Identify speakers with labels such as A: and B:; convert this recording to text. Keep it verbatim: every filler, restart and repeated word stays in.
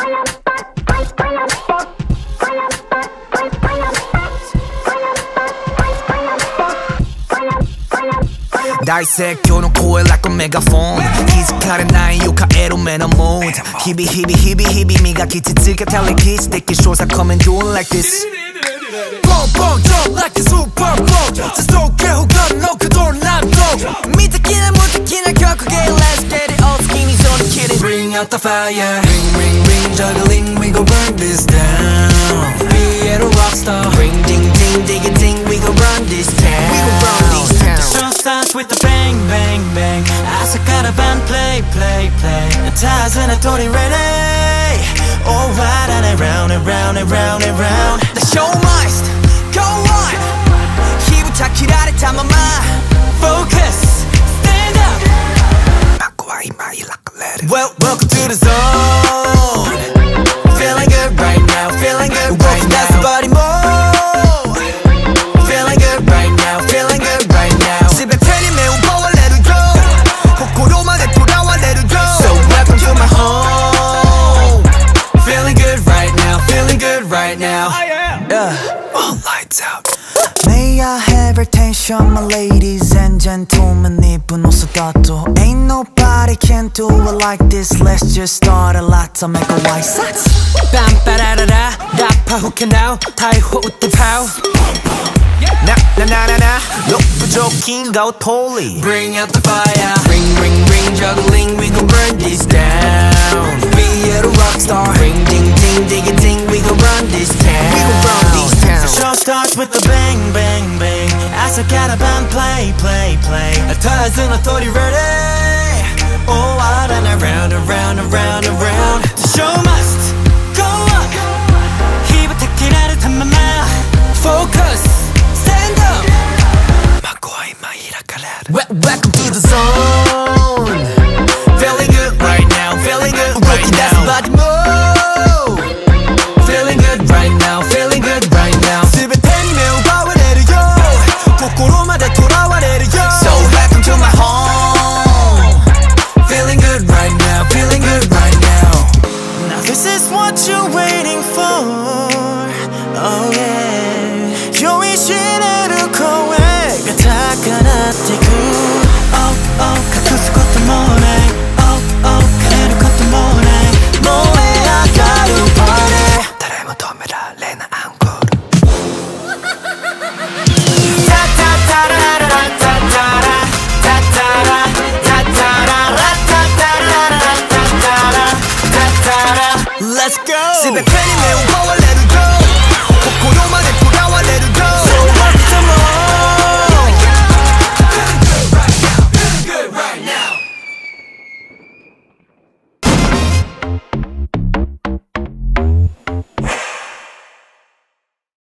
A: 날説教の声 like a megaphone 気づかれない床への目の mood 日々日々日々日々磨き続けた歴史的少佐 coming doing like this Boom boom jump like a super bowl Just don't care who got no control not go 見た気な無敵な曲芸 Let's get it all skinny so the kidding Bring out the fire Ring ring ring juggling we gon' burn this down Be a rock star Ring ding ding dig it ding we gon' run this town We gon' run this town
B: The show starts with the bang bang bang朝から晩 play play play 大切な鳥 ready Oh right and round and round and round and round
A: The show must go on 火ぶた切られたまま
B: Focus stand up
A: マコは今開かれる
B: Well welcome to the zone Feeling good right now Feeling good right now Body move Feeling good right now Feeling good right now
A: 全てに目を奪われるよ心まで囚われるよ
B: So welcome to my home Feeling good right now Feeling good right now
A: Yeah All lights out
C: May I have your attention my ladies and gentlemen 이쁜 옷을 따도 Ain't nobody can do it like this Let's just start a lot to make a white socks
B: 빰빠라라라 나파 who can now 타이호 웃대 파우
A: 나나나나나 욕부족인 것 홀리
B: Bring out the fire
A: Ring ring ring juggling we gon' burn this down Be a rock star Ring ding ding dig it ding we gon' run this town We gon' run this town
B: The show starts with the bang bang bang朝から晩 play play play 大切な鳥 ready Oh out and around around around around The show must go on 火ぶた切られたまま Focus stand up
A: マコは今開かれる
B: Welcome to the zone Feeling good right now Feeling good right now
A: body move
B: Feeling good right now Feeling good right now
A: 全てに目を奪われるよ心まで囚われるよ
B: So welcome to my home Feeling good right now Feeling good right now Now this is what you're waiting for Oh yeah 酔いしれる声が高鳴ってく Oh oh 隠すこともない Oh oh 変えることもない燃え上がる Party
A: 誰も止められないアンコール
B: タタタラララタタラタタラタタララタタララタタラタタラ
A: Let's go 全てに目を奪われる